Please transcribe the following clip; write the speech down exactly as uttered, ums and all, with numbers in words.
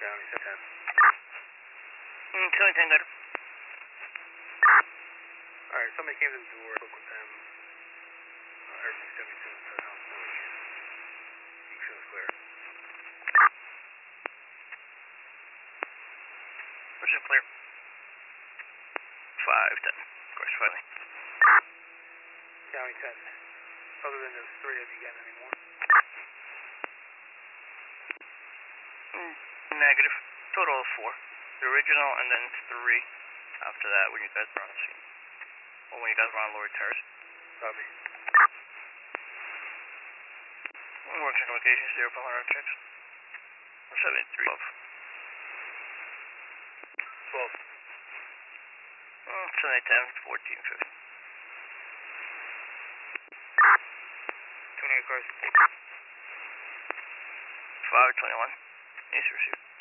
down, he said ten. Mm, Charlie ten, got it. Alright, somebody came to the door, spoke with them. Uh, everything's seventy-two and said house, no issues. You feel clear. Which is clear. five ten. Of course, finally. County ten. Other than those three, have you got any more? Mm, negative. Total of four. The original and then three after that when you guys were on the scene. Or when you guys were on Lord Terrace. Copy. Working on location, zero polar checks. seventy-three. twelve. twelve. Mm, seventy ten, fourteen fifty. twenty-eight cars. five twenty-one. East receiver.